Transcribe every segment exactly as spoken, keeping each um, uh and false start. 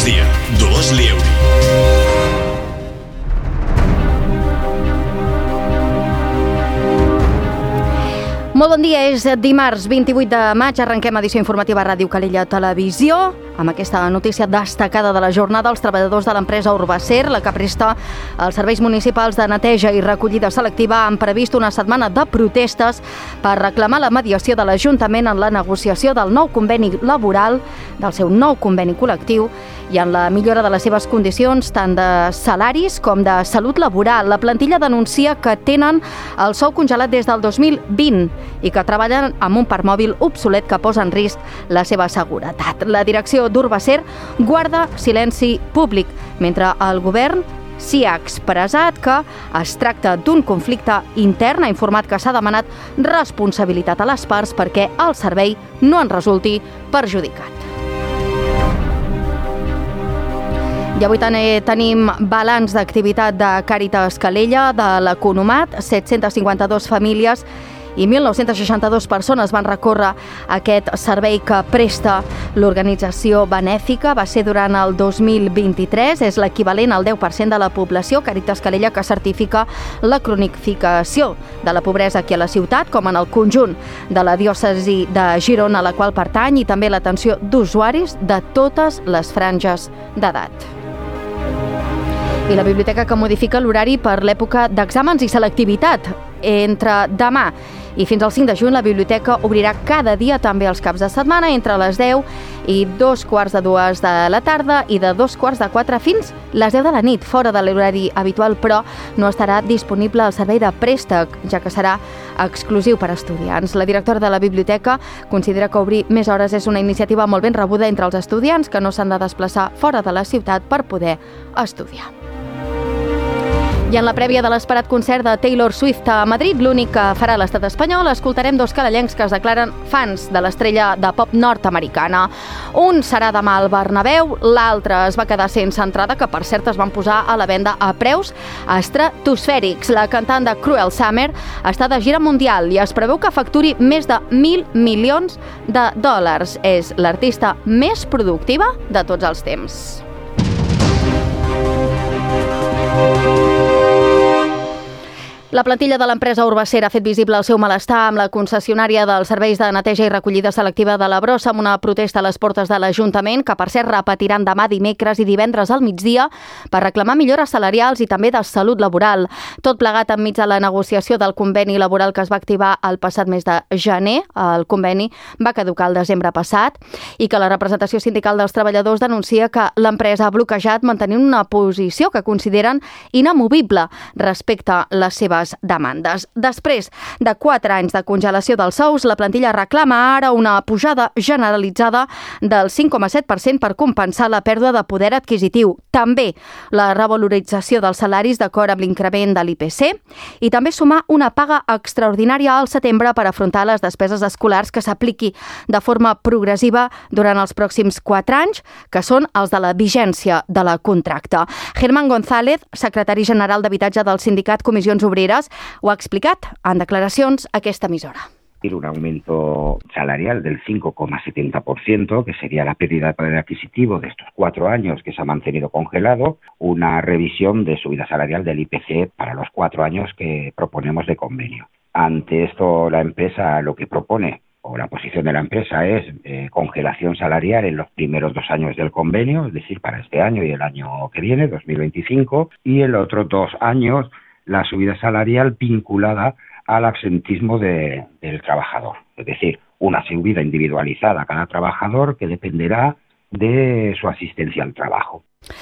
migdia, Dolors Lieuri. Molt bon dia, és dimarts vint-i-vuit de maig, arrenquem edició informativa a Ràdio Calella Televisió, amb aquesta notícia destacada de la jornada. Els treballadors de l'empresa Urbacer, la que presta els serveis municipals de neteja i recollida selectiva, han previst una setmana de protestes per reclamar la mediació de l'Ajuntament en la negociació del nou conveni laboral, del seu nou conveni col·lectiu, i en la millora de les seves condicions, tant de salaris com de salut laboral. La plantilla denuncia que tenen el sou congelat des del dos mil vint i que treballen amb un parc mòbil obsolet que posa en risc la seva seguretat. La direcció d'Urbacer guarda silenci públic, mentre el govern s'hi ha expressat que es tracta d'un conflicte intern, ha informat que s'ha demanat responsabilitat a les parts perquè el servei no en resulti perjudicat. I avui tenim balanç d'activitat de Càritas Calella, de l'Economat. set-centes cinquanta-dues famílies i mil nou-cents seixanta-dues persones van recórrer aquest servei que presta l'organització benèfica. Va ser durant el dos mil vint-i-tres, és l'equivalent al deu per cent de la població. Càritas Calella, que certifica la cronificació de la pobresa aquí a la ciutat, com en el conjunt de la diòcesi de Girona, a la qual pertany, i també l'atenció d'usuaris de totes les franges d'edat. I la biblioteca, que modifica l'horari per l'època d'exàmens i selectivitat. Entre demà i fins al cinc de juny, la biblioteca obrirà cada dia, també els caps de setmana, entre les deu i dos quarts de dues de la tarda i de dos quarts de quatre fins les deu de la nit, fora de l'horari habitual, però no estarà disponible el servei de préstec, ja que serà exclusiu per a estudiants. La directora de la biblioteca considera que obrir més hores és una iniciativa molt ben rebuda entre els estudiants que no s'han de desplaçar fora de la ciutat per poder estudiar. I en la prèvia de l'esperat concert de Taylor Swift a Madrid, l'únic que farà l'estat espanyol, escoltarem dos calellencs que es declaren fans de l'estrella de pop nord-americana. Un serà demà al Bernabéu, l'altre es va quedar sense entrada, que per cert es van posar a la venda a preus estratosfèrics. La cantant de Cruel Summer està de gira mundial i es preveu que facturi més de mil milions de dòlars. És l'artista més productiva de tots els temps. La plantilla de l'empresa Urbacer ha fet visible el seu malestar amb la concessionària dels serveis de neteja i recollida selectiva de la Brossa, amb una protesta a les portes de l'Ajuntament, que per cert repetiran demà, dimecres i divendres al migdia per reclamar millores salarials i també de salut laboral. Tot plegat enmig de la negociació del conveni laboral que es va activar el passat mes de gener. El conveni va caducar el desembre passat i que la representació sindical dels treballadors denuncia que l'empresa ha bloquejat mantenint una posició que consideren inamovible respecte a les seves demandes. Després de quatre anys de congelació dels sous, la plantilla reclama ara una pujada generalitzada del cinc coma set per cent per compensar la pèrdua de poder adquisitiu. També la revalorització dels salaris d'acord amb l'increment de l'I P C i també sumar una paga extraordinària al setembre per afrontar les despeses escolars que s'apliqui de forma progressiva durant els pròxims quatre anys, que són els de la vigència de la contracte. Germán González, secretari general d'Habitatge del sindicat Comissions Obreres, ho ha explicat en declaracions a aquesta emissora. Un aumento salarial del cinco coma setenta por ciento, que sería la pérdida de poder adquisitivo de estos cuatro años que se ha mantenido congelado, una revisión de subida salarial del I P C para los cuatro años que proponemos de convenio. Ante esto, la empresa lo que propone, o la posición de la empresa, es eh, congelación salarial en los primeros dos años del convenio, es decir, para este año y el año que viene, dos mil veinticinco, y en los otros dos años la subida salarial vinculada al absentismo de, del trabajador. Es decir, una subida individualizada a cada trabajador que dependerá de su asistencia al trabajo.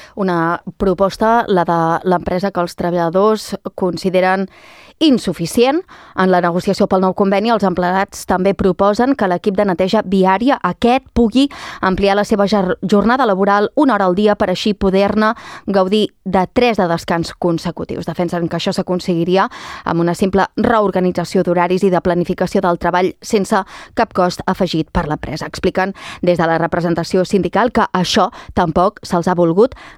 Una proposta, la de l'empresa, que els treballadors consideren insuficient. En la negociació pel nou conveni, els empleats també proposen que l'equip de neteja viària aquest pugui ampliar la seva jornada laboral una hora al dia per així poder-ne gaudir de tres de descans consecutius. Defensen que això s'aconseguiria amb una simple reorganització d'horaris i de planificació del treball sense cap cost afegit per l'empresa. Expliquen des de la representació sindical que això tampoc se'ls ha volgut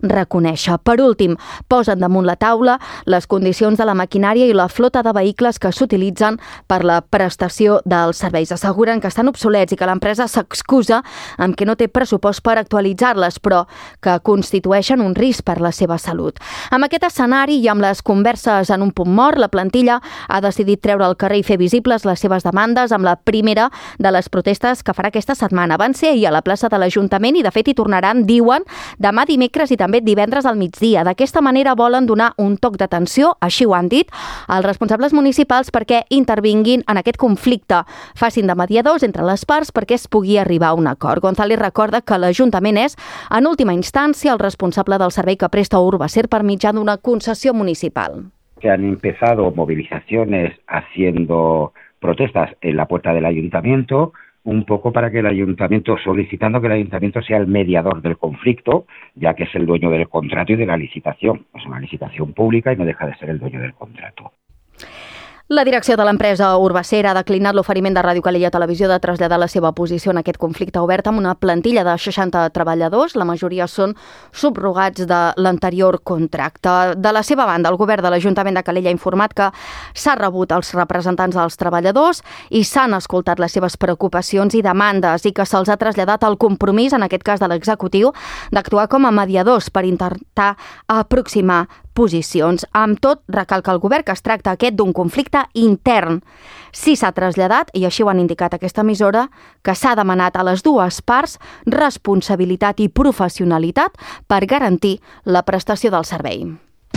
reconèixer. Per últim, posen damunt la taula les condicions de la maquinària i la flota de vehicles que s'utilitzen per la prestació dels serveis. Asseguren que estan obsolets i que l'empresa s'excusa amb que no té pressupost per actualitzar-les, però que constitueixen un risc per la seva salut. Amb aquest escenari i amb les converses en un punt mort, la plantilla ha decidit treure al carrer i fer visibles les seves demandes amb la primera de les protestes que farà aquesta setmana. Van ser ahir a la plaça de l'Ajuntament i, de fet, hi tornaran, diuen, demà dimecres i també divendres al migdia. D'aquesta manera volen donar un toc d'atenció, així ho han dit, als responsables municipals perquè intervinguin en aquest conflicte, facin de mediadors entre les parts perquè es pugui arribar a un acord. González recorda que l'Ajuntament és, en última instància, el responsable del servei que presta Urbaser per mitjà d'una concessió municipal. Que han empezado movilizaciones haciendo protestas en la puerta del ayuntamiento, un poco para que el ayuntamiento, solicitando que el ayuntamiento sea el mediador del conflicto, ya que es el dueño del contrato y de la licitación. Es una licitación pública y no deja de ser el dueño del contrato. La direcció de l'empresa Urbaser ha declinat l'oferiment de Ràdio Calella Televisió de traslladar la seva posició en aquest conflicte obert amb una plantilla de seixanta treballadors. La majoria són subrogats de l'anterior contracte. De la seva banda, el govern de l'Ajuntament de Calella ha informat que s'ha rebut els representants dels treballadors i s'han escoltat les seves preocupacions i demandes i que se'ls ha traslladat el compromís, en aquest cas de l'executiu, d'actuar com a mediadors per intentar aproximar posicions. Amb tot, recalca el govern que es tracta aquest d'un conflicte intern. Sí s'ha traslladat, i així ho han indicat aquesta emissora, que s'ha demanat a les dues parts responsabilitat i professionalitat per garantir la prestació del servei.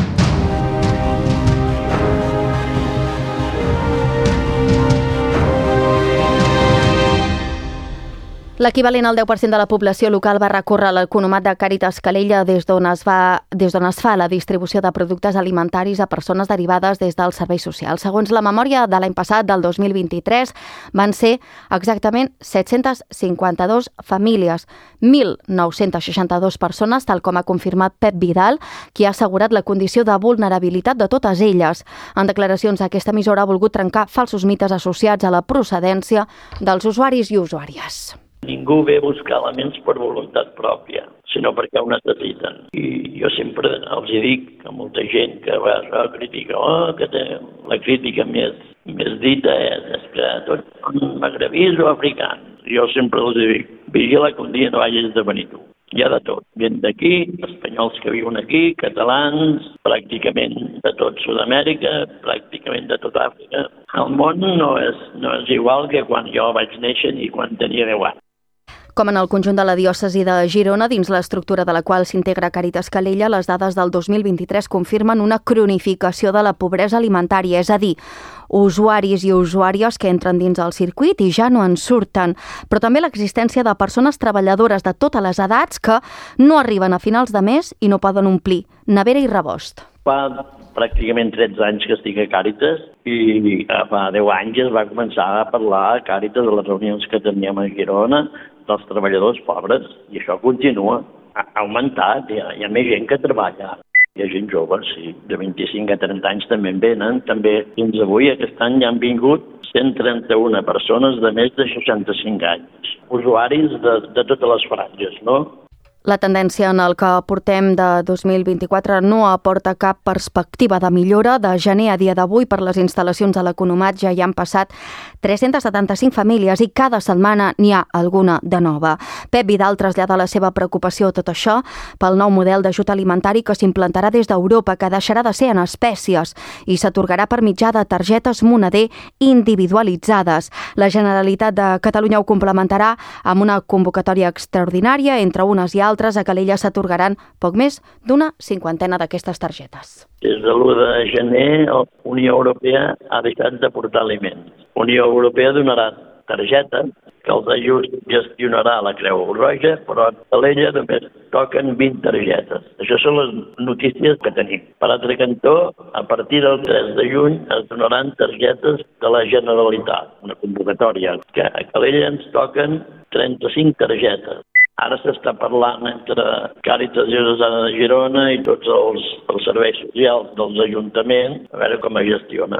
L'equivalent al deu per cent de la població local va recórrer l'economat de Càritas Calella des d'on es va, des d'on es fa la distribució de productes alimentaris a persones derivades des dels serveis socials. Segons la memòria de l'any passat, del dos mil vint-i-tres, van ser exactament set-cents cinquanta-dos famílies, mil nou-cents seixanta-dos persones, tal com ha confirmat Pep Vidal, qui ha assegurat la condició de vulnerabilitat de totes elles. En declaracions, aquesta emissora ha volgut trencar falsos mites associats a la procedència dels usuaris i usuàries. Ningú ve a buscar elements per voluntat pròpia, sinó perquè ho necessiten. I jo sempre els dic que molta gent que va a criticar, oh, que té la crítica més, més dita és, és que tots són magrebís o africans. Jo sempre els dic, vigila que un dia no hagis de venir tu. Hi ha de tot. Gent d'aquí, espanyols que viuen aquí, catalans, pràcticament de tot Sud-amèrica, pràcticament de tot Àfrica. El món no és, no és igual que quan jo vaig néixer ni quan tenia deu anys. Com en el conjunt de la diòcesi de Girona, dins l'estructura de la qual s'integra Càritas Calella, les dades del dos mil vint-i-tres confirmen una cronificació de la pobresa alimentària, és a dir, usuaris i usuàries que entren dins el circuit i ja no en surten, però també l'existència de persones treballadores de totes les edats que no arriben a finals de mes i no poden omplir nevera i rebost. Fa pràcticament tretze anys que estic a Càritas i fa deu anys es va començar a parlar a Càritas de les reunions que teníem a Girona dels treballadors pobres, i això continua, ha augmentat, hi ha, hi ha més gent que treballa. Hi ha gent jove, sí, de vint-i-cinc a trenta anys també en venen, també fins avui, aquest any ja han vingut cent trenta-una persones de més de seixanta-cinc anys, usuaris de, de totes les franges, no? La tendència en el que portem de dos mil vint-i-quatre no aporta cap perspectiva de millora. De gener a dia d'avui, per les instal·lacions de l'economat ja hi han passat tres-cents setanta-cinc famílies i cada setmana n'hi ha alguna de nova. Pep Vidal trasllada la seva preocupació a tot això pel nou model d'ajut alimentari que s'implantarà des d'Europa, que deixarà de ser en espècies i s'atorgarà per mitjà de targetes moneder individualitzades. La Generalitat de Catalunya ho complementarà amb una convocatòria extraordinària. Entre unes i altres, a Calella s'atorgaran poc més d'una cinquantena d'aquestes targetes. Des de l'u de gener, la Unió Europea ha deixat de portar aliments. La Unió Europea donarà targetes que els ajuts gestionarà la Creu Roja, però a Calella només toquen vint targetes. Això són les notícies que tenim. Per altre cantó, a partir del tres de juny es donaran targetes de la Generalitat, una convocatòria, que a Calella ens toquen trenta-cinc targetes. Ara s'està parlant entre Càritas Diocesana de Girona i tots els, els serveis socials dels ajuntaments, a veure com es gestiona.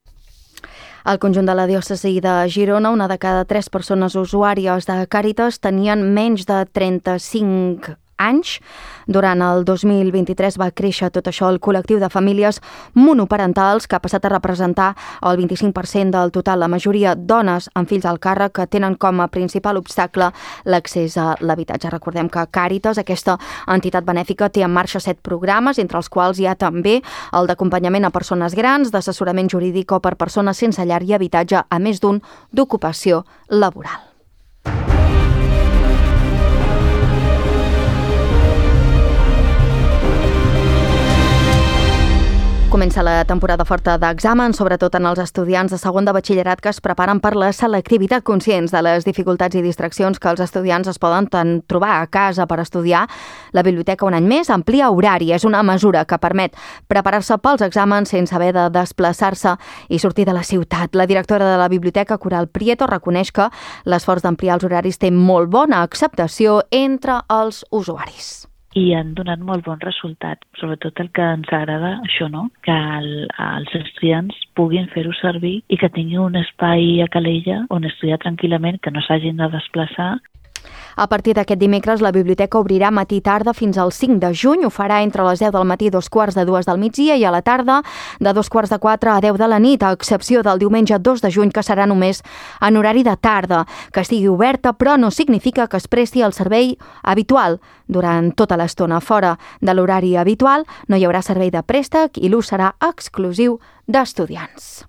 Al conjunt de la diòcesi de Girona, una de cada tres persones usuàries de Càritas tenien menys de trenta-cinc anys. Durant el dos mil vint-i-tres va créixer tot això el col·lectiu de famílies monoparentals, que ha passat a representar el vint-i-cinc per cent del total, la majoria dones amb fills al càrrec, que tenen com a principal obstacle l'accés a l'habitatge. Recordem que Càritas, aquesta entitat benèfica, té en marxa set programes, entre els quals hi ha també el d'acompanyament a persones grans, d'assessorament jurídic o per persones sense llar i habitatge, a més d'un d'ocupació laboral. Comença la temporada forta d'exàmens, sobretot en els estudiants de segon de batxillerat que es preparen per la selectivitat, conscients de les dificultats i distraccions que els estudiants es poden tant trobar a casa per estudiar. La biblioteca, un any més, amplia horari. És una mesura que permet preparar-se pels exàmens sense haver de desplaçar-se i sortir de la ciutat. La directora de la biblioteca, Coral Prieto, reconeix que l'esforç d'ampliar els horaris té molt bona acceptació entre els usuaris. I han donat molt bon resultat, sobretot el que ens agrada, això, no? Que el, els estudiants puguin fer-ho servir i que tinguin un espai a Calella on estudiar tranquil·lament, que no s'hagin de desplaçar. A partir d'aquest dimecres, la biblioteca obrirà matí i tarda fins al cinc de juny. Ho farà entre les deu del matí i dos quarts de dues del migdia i a la tarda de dos quarts de quatre a deu de la nit, a excepció del diumenge dos de juny, que serà només en horari de tarda. Que estigui oberta, però no significa que es presti el servei habitual durant tota l'estona. Fora de l'horari habitual no hi haurà servei de préstec i l'ús serà exclusiu d'estudiants.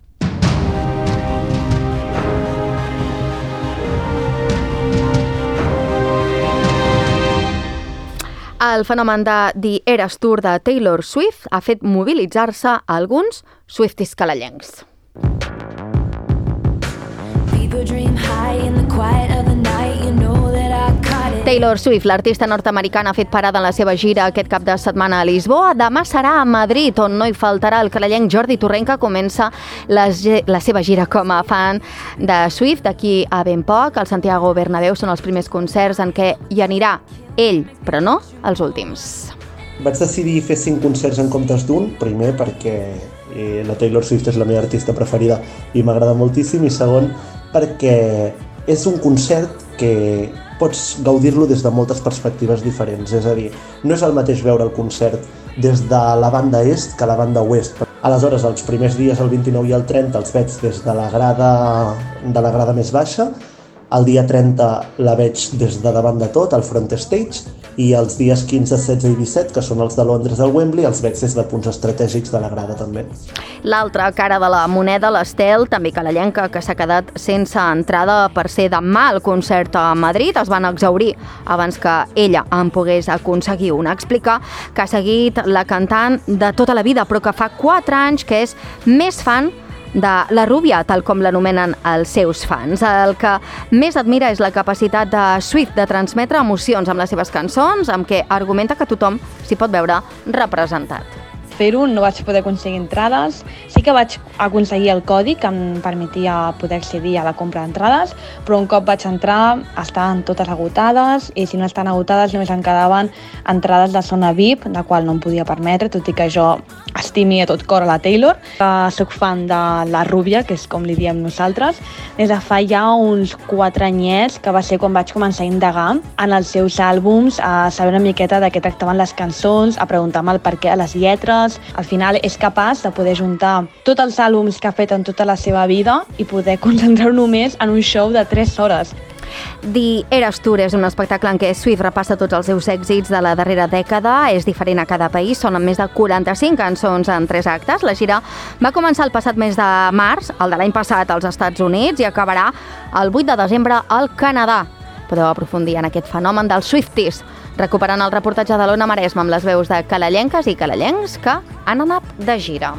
El fenomen de The Eras Tour de Taylor Swift ha fet mobilitzar-se a alguns Swifties calellencs. Taylor Swift, l'artista nord-americana, ha fet parada en la seva gira aquest cap de setmana a Lisboa. Demà serà a Madrid, on no hi faltarà el calellenc Jordi Torrent, que comença la, la seva gira com a fan de Swift. D'aquí a ben poc, al Santiago Bernabéu són els primers concerts en què hi anirà ell, però no els últims. Vaig decidir fer cinc concerts en comptes d'un, primer perquè eh, la Taylor Swift és la meva artista preferida i m'agrada moltíssim, i segon perquè és un concert que pots gaudir-lo des de moltes perspectives diferents, és a dir, no és el mateix veure el concert des de la banda est que la banda oest. Aleshores, els primers dies, el vint-i-nou i el trenta, els veig des de la grada, de la grada més baixa. El dia trenta la veig des de davant de tot, al front stage, i els dies quinze, setze i disset, que són els de Londres del Wembley, els veig des de punts estratègics de la grada també. L'altra cara de la moneda, l'Estel, també calellenca, que s'ha quedat sense entrada per ser demà al concert a Madrid. Es van exhaurir abans que ella en pogués aconseguir una. Explica que ha seguit la cantant de tota la vida, però que fa quatre anys que és més fan de la Rúbia, tal com l'anomenen els seus fans. El que més admira és la capacitat de Swift de transmetre emocions amb les seves cançons, amb què argumenta que tothom s'hi pot veure representat. Fer-ho, no vaig poder aconseguir entrades. Sí que vaig aconseguir el codi que em permetia poder accedir a la compra d'entrades, però un cop vaig entrar estaven totes agotades, i si no estan agotades només en quedaven entrades de zona V I P, de qual no em podia permetre, tot i que jo estimi a tot cor a la Taylor. Uh, soc fan de la Rúbia, que és com li diem nosaltres, des de fa ja uns quatre anyets, que va ser quan vaig començar a indagar en els seus àlbums, a saber una miqueta de què tractaven les cançons, a preguntar-me el perquè a les lletres. Al final és capaç de poder juntar tots els àlbums que ha fet en tota la seva vida i poder concentrar-ho només en un show de tres hores. The Eras Tour és un espectacle en què Swift repassa tots els seus èxits de la darrera dècada. És diferent a cada país, són més de quaranta-cinc cançons en tres actes. La gira va començar el passat mes de març, el de l'any passat als Estats Units, i acabarà el vuit de desembre al Canadà. Podeu aprofundir en aquest fenomen dels Swifties, recuperant el reportatge de l'Ona Maresma amb les veus de calellenques i calellencs que han anat de gira.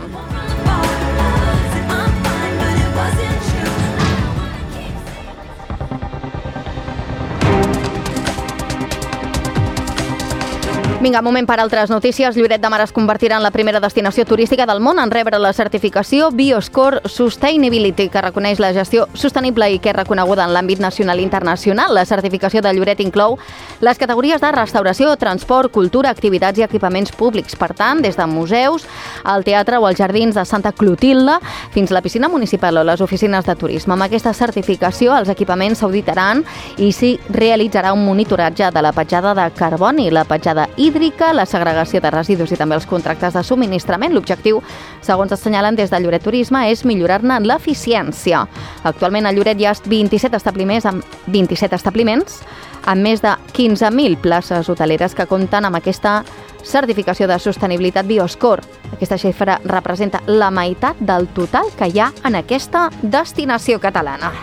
Vinga, moment per altres notícies. Lloret de Mar es convertirà en la primera destinació turística del món en rebre la certificació Bioscore Sustainability, que reconeix la gestió sostenible i que és reconeguda en l'àmbit nacional i internacional. La certificació de Lloret inclou les categories de restauració, transport, cultura, activitats i equipaments públics. Per tant, des de museus, al teatre o als jardins de Santa Clotilde, fins a la piscina municipal o les oficines de turisme. Amb aquesta certificació, els equipaments s'auditaran i s'hi realitzarà un monitoratge de la petjada de carboni, la petjada hídrica, la segregació de residus i també els contractes de subministrament. L'objectiu, segons assenyalen des de Lloret Turisme, és millorar-ne l'eficiència. Actualment a Lloret hi ha vint-i-set establiments amb vint-i-set establiments amb més de quinze mil places hoteleres que compten amb aquesta certificació de sostenibilitat Bioscore. Aquesta xifra representa la meitat del total que hi ha en aquesta destinació catalana.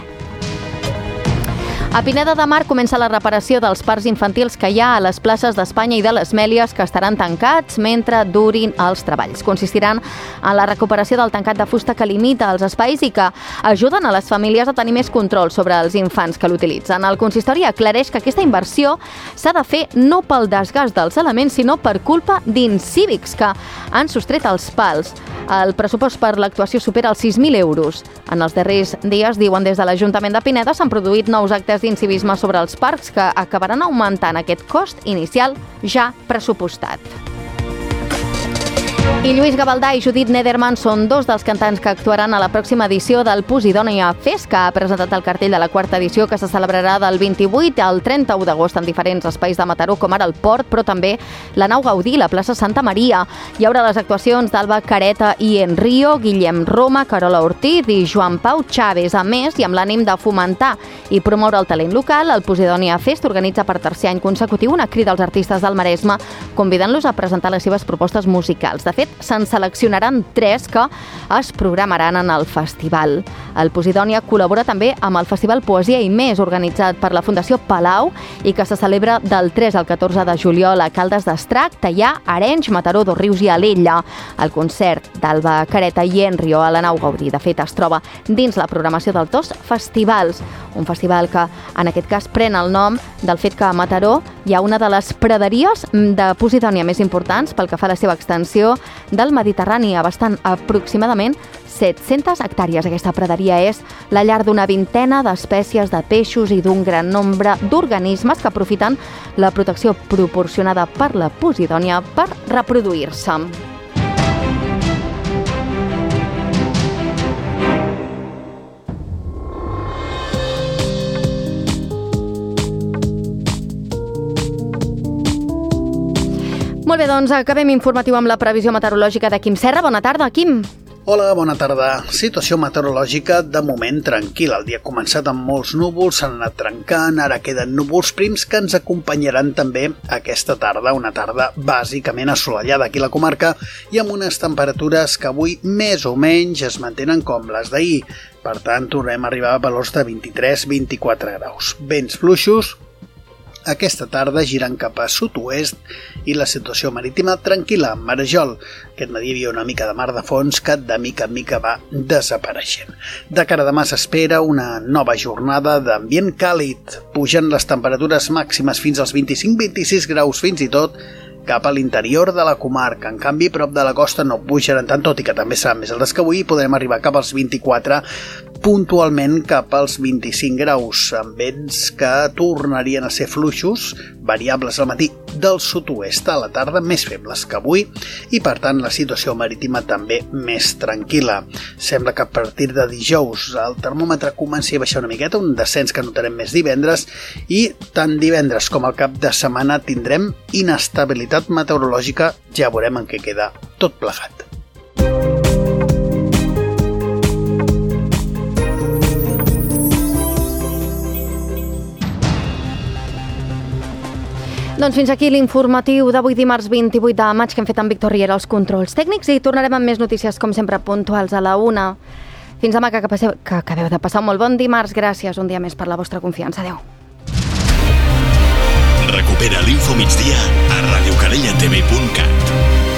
A Pineda de Mar comença la reparació dels parcs infantils que hi ha a les places d'Espanya i de les Mèlies, que estaran tancats mentre durin els treballs. Consistiran en la recuperació del tancat de fusta que limita els espais i que ajuden a les famílies a tenir més control sobre els infants que l'utilitzen. El consistori aclareix que aquesta inversió s'ha de fer no pel desgast dels elements, sinó per culpa d'incívics que han sostret els pals. El pressupost per l'actuació supera els sis mil euros. En els darrers dies, diuen des de l'Ajuntament de Pineda, s'han produït nous actes d'incivisme sobre els parcs que acabaran augmentant aquest cost inicial ja pressupostat. I Lluís Gavaldà i Judit Nederman són dos dels cantants que actuaran a la pròxima edició del Posidònia Fest, que ha presentat el cartell de la quarta edició, que se celebrarà del vint-i-vuit al trenta-u d'agost en diferents espais de Mataró, com ara el Port, però també la Nau Gaudí, la plaça Santa Maria. Hi haurà les actuacions d'Alba Careta i Enrio, Guillem Roma, Carola Ortiz i Joan Pau Chávez. A més, i amb l'ànim de fomentar i promoure el talent local, el Posidònia Fest organitza per tercer any consecutiu una crida als artistes del Maresme, convidant-los a presentar les seves propostes musicals. De fet, se'n seleccionaran tres que es programaran en el festival. El Posidònia col·labora també amb el Festival Poesia i Més, organitzat per la Fundació Palau i que se celebra del tres al catorze de juliol a Caldes d'Estrac, Teià, Arenys, Mataró, Dosrius i Alella. El concert d'Alba Careta i Enrio a la Nau Gaudí, de fet, es troba dins la programació dels dos festivals. Un festival que, en aquest cas, pren el nom del fet que a Mataró hi ha una de les praderies de Posidònia més importants pel que fa a la seva extensió del Mediterrani, abastant aproximadament set-centes hectàrees. Aquesta praderia és la llar d'una vintena d'espècies de peixos i d'un gran nombre d'organismes que aprofiten la protecció proporcionada per la Posidònia per reproduir-se. Molt bé, doncs acabem informatiu amb la previsió meteorològica de Quim Serra. Bona tarda, Quim. Hola, bona tarda. Situació meteorològica de moment tranquil·la. El dia ha començat amb molts núvols, s'han anat trencant, ara queden núvols prims que ens acompanyaran també aquesta tarda, una tarda bàsicament assolellada aquí a la comarca i amb unes temperatures que avui més o menys es mantenen com les d'ahir. Per tant, tornem a arribar a valors de vint-i-tres a vint-i-quatre graus. Vents fluixos, aquesta tarda girant cap a sud-oest i la situació marítima tranquil·la, amb marejol. Aquest matí hi havia una mica de mar de fons que de mica en mica va desapareixent. De cara a demà s'espera una nova jornada d'ambient càlid, pugen les temperatures màximes fins als vint-i-cinc a vint-i-sis graus fins i tot cap a l'interior de la comarca. En canvi, prop de la costa no pujaran tant, tot i que també seran més altes que avui, podrem arribar cap als vint-i-quatre, puntualment cap als vint-i-cinc graus, amb vents que tornarien a ser fluixos, variables al matí del sud-oest, a la tarda més febles que avui, i per tant la situació marítima també més tranquil·la. Sembla que a partir de dijous el termòmetre comenci a baixar una miqueta, un descens que notarem més divendres, i tant divendres com al cap de setmana tindrem inestabilitat meteorològica, ja veurem en què queda tot plegat. Doncs fins aquí l'informatiu d'avui dimarts vint-i-vuit de maig que hem fet amb Víctor Riera als controls tècnics i tornarem amb més notícies com sempre puntuals a la una. Fins demà, que, passeu, que acabeu de passar un molt bon dimarts. Gràcies un dia més per la vostra confiança. Adéu. Recupera l'Info Migdia a radiocalellatv punt cat.